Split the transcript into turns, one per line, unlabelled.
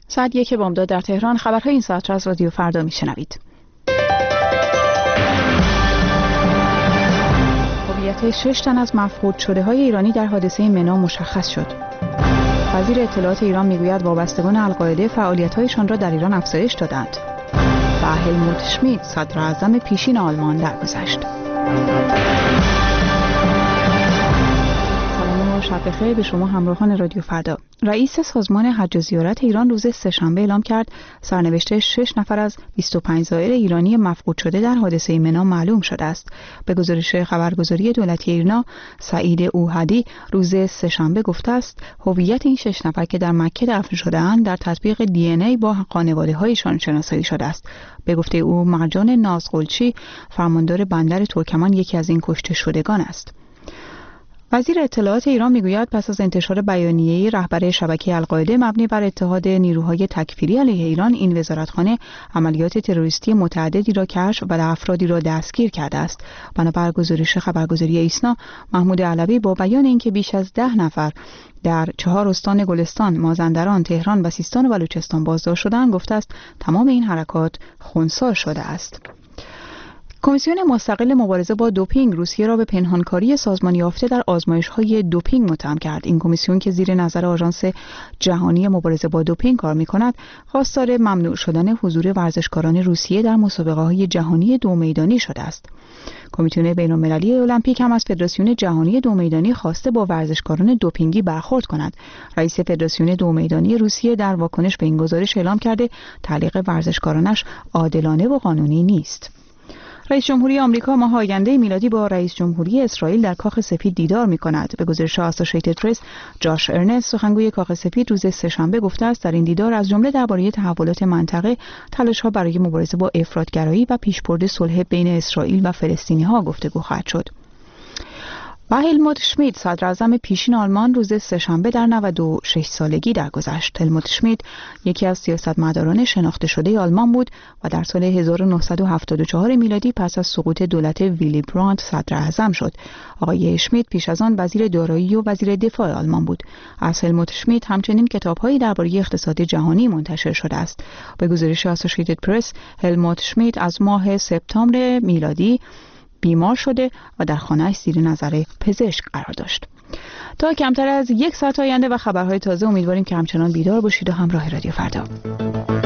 ساعت 1 بامداد در تهران. خبرهای این ساعت را از رادیو فردا میشنوید. هویت 6 تن از مفقود شده های ایرانی در حادثه منا مشخص شد. وزیر اطلاعات ایران میگوید وابستگان القاعده فعالیت‌هایشان را در ایران افزایش دادند. و هلموت شمیت صدر اعظم پیشین آلمان درگذشت. شب بخیر به شما همراهان رادیو فردا. رئیس سازمان حج و زیارت ایران روز سه‌شنبه اعلام کرد سرنوشت 6 نفر از 25 زائر ایرانی مفقود شده در حادثه منا معلوم شده است. به گزارش خبرگزاری دولتی ایرنا، سعید اوحدی روز سه‌شنبه گفته است هویت این 6 نفر که در مکه دفن شده‌اند در تطبیق DNA با خانواده‌هایشان شناسایی شده است. به گفته او مرجان نازقلچی فرماندار بندر ترکمان یکی از این کشته شدگان است. وزیر اطلاعات ایران میگوید پس از انتشار بیانیه‌ای رهبر شبکه القاعده مبنی بر اتحاد نیروهای تکفیری علیه ایران، این وزارتخانه عملیات تروریستی متعددی را کشف و افرادی را دستگیر کرده است. بنابر گزارش خبرگزاری ایسنا، محمود علوی با بیان اینکه بیش از 10 نفر در 4 استان گلستان، مازندران، تهران و سیستان و بلوچستان بازداشت شدند، گفته است تمام این حرکات خنثی شده است. کمیسیون مستقل مبارزه با دوپینگ روسیه را به پنهانکاری سازمان یافته در آزمایش‌های دوپینگ متهم کرد. این کمیسیون که زیر نظر آژانس جهانی مبارزه با دوپینگ کار می‌کند، خواستار ممنوع شدن حضور ورزشکاران روسیه در مسابقه‌های جهانی دو میدانی شده است. کمیته بین‌المللی المپیک هم از فدراسیون جهانی دو میدانی خواسته با ورزشکاران دوپینگی برخورد کند. رئیس فدراسیون دو میدانی روسیه در واکنش به این گزارش اعلام کرده تعلیق ورزشکارانش عادلانه و قانونی نیست. رئیس جمهوری آمریکا ماه آینده میلادی با رئیس جمهوری اسرائیل در کاخ سفید دیدار می‌کند. به گزارش آسوشیتد پرس، جاش ارنست سخنگوی کاخ سفید روز سه‌شنبه گفته است در این دیدار از جمله درباره تحولات منطقه، تلاش‌ها برای مبارزه با افراط‌گرایی و پیشبرد صلح بین اسرائیل و فلسطینی‌ها گفتگو خواهد شد. و هلموت شمیت صدر اعظم پیشین آلمان روز سه‌شنبه در 96 سالگی درگذشت. هلموت شمیت یکی از سیاستمداران شناخته شده آلمان بود و در سال 1974 میلادی پس از سقوط دولت ویلی برانت صدر اعظم شد. آقای شمیت پیش از آن وزیر دارایی و وزیر دفاع آلمان بود. از هلموت شمیت همچنین کتاب‌هایی درباره اقتصاد جهانی منتشر شده است. به گزارش آسوشیتد پرس، هلموت شمیت از ماه سپتامبر میلادی بیمار شده و در خانه‌اش زیر نظر پزشک قرار داشت. تا کمتر از 1 ساعت آینده و خبرهای تازه امیدواریم که همچنان بیدار باشید و همراه رادیو فردا.